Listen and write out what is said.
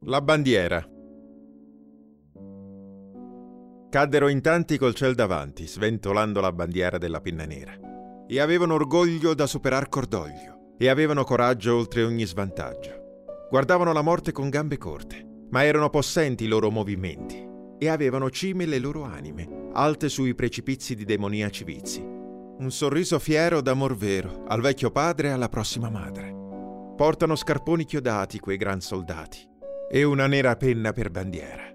La bandiera. Caddero in tanti col ciel davanti, sventolando la bandiera della Pinna Nera. E avevano orgoglio da superar cordoglio, e avevano coraggio oltre ogni svantaggio. Guardavano la morte con gambe corte, ma erano possenti i loro movimenti, e avevano cime le loro anime, alte sui precipizi di demoniaci vizi. Un sorriso fiero d'amor vero, al vecchio padre e alla prossima madre. Portano scarponi chiodati quei gran soldati, e una nera penna per bandiera.